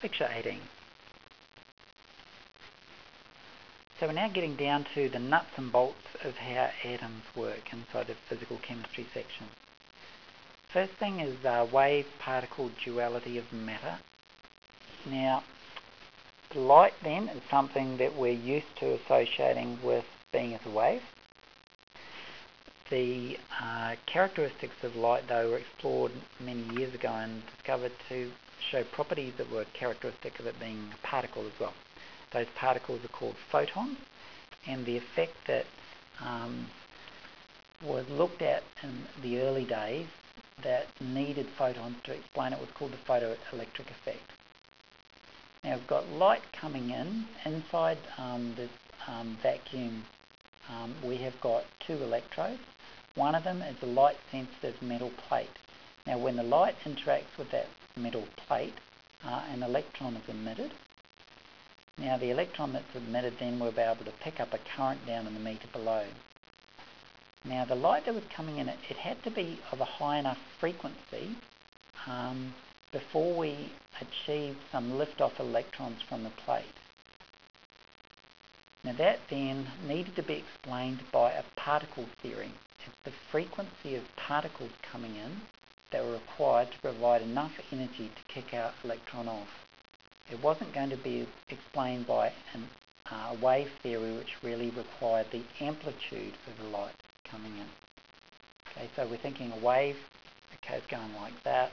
Picture 18. So we're now getting down to the nuts and bolts of how atoms work inside the physical chemistry section. First thing is wave-particle duality of matter. Now, light then is something that we're used to associating with being as a wave. The characteristics of light, though, were explored many years ago and discovered to show properties that were characteristic of it being a particle as well. Those particles are called photons, and the effect that was looked at in the early days that needed photons to explain it was called the photoelectric effect. Now we've got light coming in. Inside this vacuum we have got two electrodes. One of them is a light-sensitive metal plate. Now when the light interacts with that metal plate, an electron is emitted. Now the electron that's emitted then will be able to pick up a current down in the meter below. Now the light that was coming in, it had to be of a high enough frequency before we achieved some lift-off electrons from the plate. Now that then needed to be explained by a particle theory. It's the frequency of particles coming in that were required to provide enough energy to kick our electron off. It wasn't going to be explained by a wave theory which really required the amplitude of the light coming in. Okay, so we're thinking a wave, okay, it's going like that.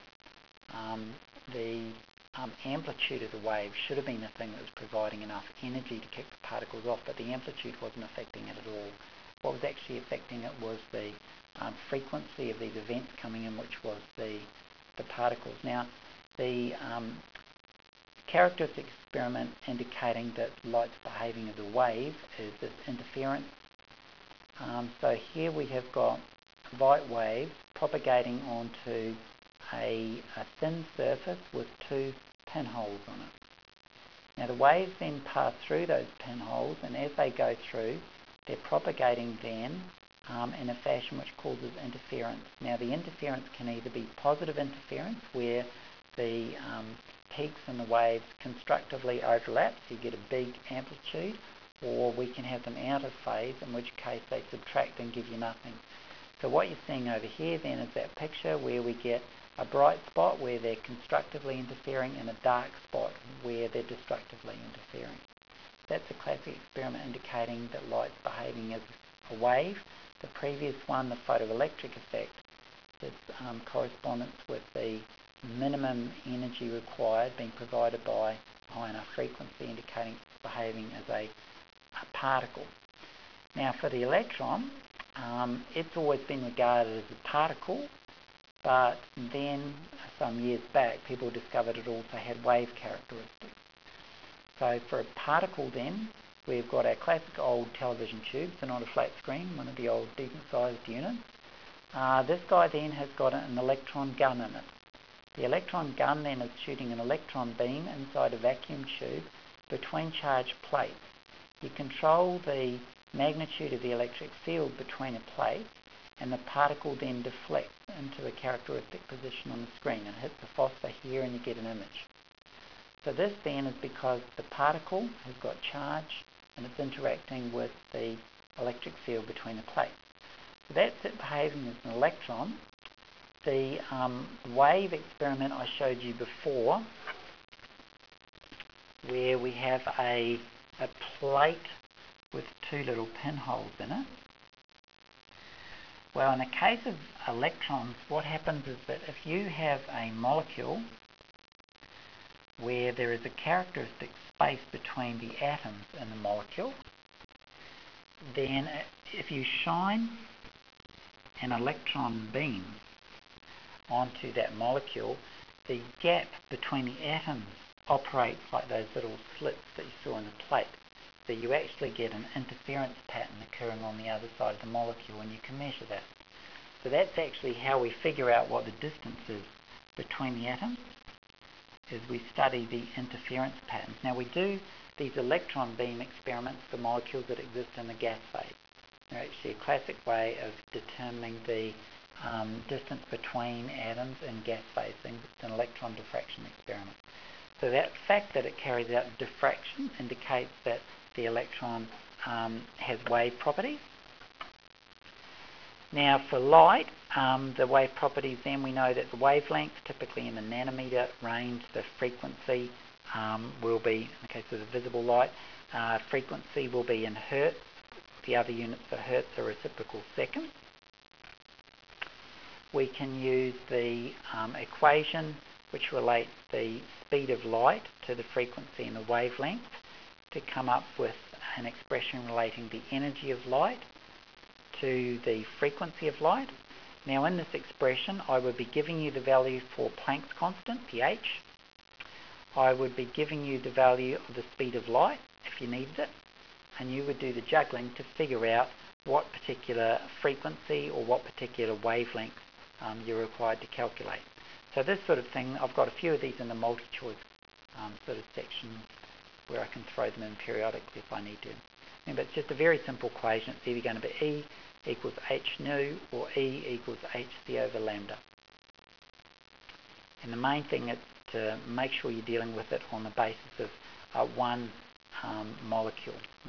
The amplitude of the wave should have been the thing that was providing enough energy to kick the particles off, but the amplitude wasn't affecting it at all. What was actually affecting it was the frequency of these events coming in, which was the particles. Now, the characteristic experiment indicating that light's behaving as a wave is this interference. So here we have got light waves propagating onto a thin surface with two pinholes on it. Now the waves then pass through those pinholes, and as they go through, they're propagating then in a fashion which causes interference. Now the interference can either be positive interference, where the peaks in the waves constructively overlap, so you get a big amplitude, or we can have them out of phase, in which case they subtract and give you nothing. So what you're seeing over here then is that picture where we get a bright spot where they're constructively interfering and a dark spot where they're destructively interfering. That's a classic experiment indicating that light's behaving as a wave. The previous one, the photoelectric effect, is correspondence with the minimum energy required being provided by a high enough frequency, indicating it's behaving as a particle. Now for the electron, it's always been regarded as a particle, but then some years back people discovered it also had wave characteristics. So for a particle then, we've got our classic old television tube, so not a flat screen, one of the old decent sized units. This guy then has got an electron gun in it. The electron gun then is shooting an electron beam inside a vacuum tube between charged plates. You control the magnitude of the electric field between the plates, and the particle then deflects into the characteristic position on the screen. It hits the phosphor here and you get an image. So this then is because the particle has got charge and it's interacting with the electric field between the plates. So that's it behaving as an electron. The wave experiment I showed you before, where we have a plate with two little pinholes in it. Well, in the case of electrons, what happens is that if you have a molecule where there is a characteristic space between the atoms in the molecule, then if you shine an electron beam onto that molecule, the gap between the atoms operates like those little slits that you saw in the plate. So you actually get an interference pattern occurring on the other side of the molecule, and you can measure that. So that's actually how we figure out what the distance is between the atoms, is we study the interference patterns. Now we do these electron beam experiments for molecules that exist in the gas phase. They're actually a classic way of determining the distance between atoms in gas phase things. It's an electron diffraction experiment. So that fact that it carries out diffraction indicates that the electron has wave properties. Now for light, the wave properties, then we know that the wavelength, typically in the nanometer range, the frequency will be, in the case of the visible light, frequency will be in hertz. The other units for hertz are reciprocal seconds. We can use the equation which relates the speed of light to the frequency and the wavelength to come up with an expression relating the energy of light to the frequency of light. Now in this expression I would be giving you the value for Planck's constant, the h. I would be giving you the value of the speed of light if you needed it, and you would do the juggling to figure out what particular frequency or what particular wavelength you're required to calculate. So this sort of thing, I've got a few of these in the multi-choice sort of sections where I can throw them in periodically if I need to. Remember, it's just a very simple equation. It's either going to be E equals h nu or E equals hc over lambda. And the main thing is to make sure you're dealing with it on the basis of one molecule.